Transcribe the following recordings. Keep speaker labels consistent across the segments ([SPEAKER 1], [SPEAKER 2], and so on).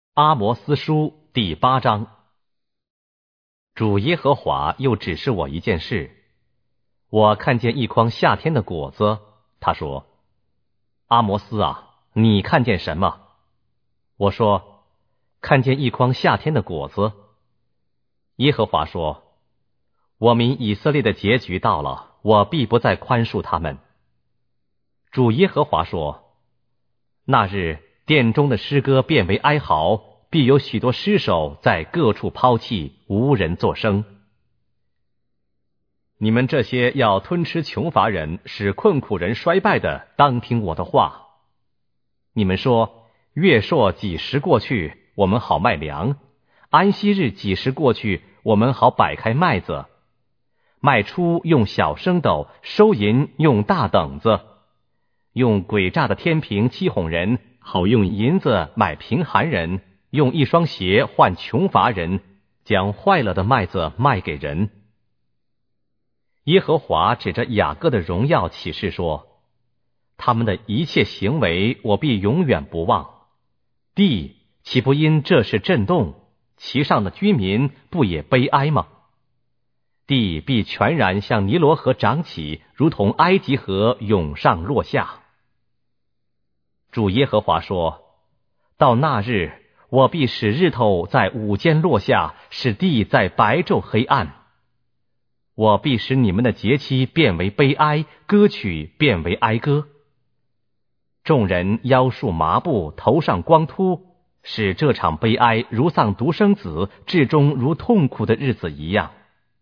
[SPEAKER 1] 阿摩司书第8章。主耶和华又指示我一件事，我看见一筐夏天的果子。他说：阿摩斯啊，你看见什么？我说：看见一筐夏天的果子。耶和华说：我民以色列的结局到了，我必不再宽恕他们。主耶和华说：那日殿中的诗歌变为哀嚎，必有许多尸首在各处抛弃，无人作声。你们这些要吞吃穷乏人，使困苦人衰败的，当听我的话。你们说，月朔几时过去，我们好卖粮；安息日几时过去，我们好摆开麦子。卖出用小升斗，收银用大等子，用诡诈的天平欺哄人，好用银子买贫寒人，用一双鞋换穷乏人，将坏了的麦子卖给人。耶和华指着雅各的荣耀起誓说：他们的一切行为我必永远不忘。地岂不因这事震动，其上的居民不也悲哀吗？地必全然向尼罗河涨起，如同埃及河涌上落下。主耶和华说：到那日，我必使日头在午间落下，使地在白昼黑暗。我必使你们的节期变为悲哀，歌曲变为哀歌。众人腰束麻布，头上光秃，使这场悲哀如丧独生子，至终如痛苦的日子一样。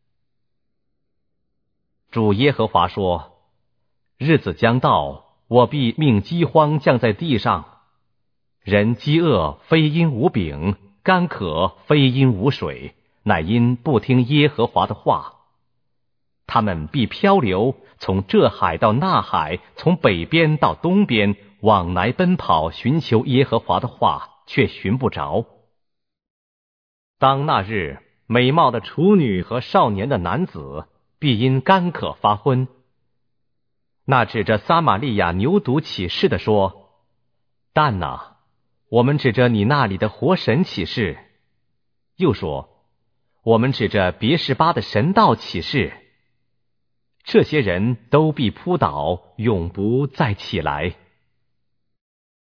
[SPEAKER 1] 主耶和华说：日子将到，我必命饥荒降在地上。人饥饿非因无饼，干渴非因无水，乃因不听耶和华的话。他们必漂流，从这海到那海，从北边到东边，往来奔跑，寻求耶和华的话，却寻不着。当那日，美貌的处女和少年的男子必因干渴发昏。那指着撒玛利亚牛犊起誓的说：但哪，我们指着你那里的活神起誓。又说：我们指着别是巴的神道起誓。这些人都必扑倒，永不再起来。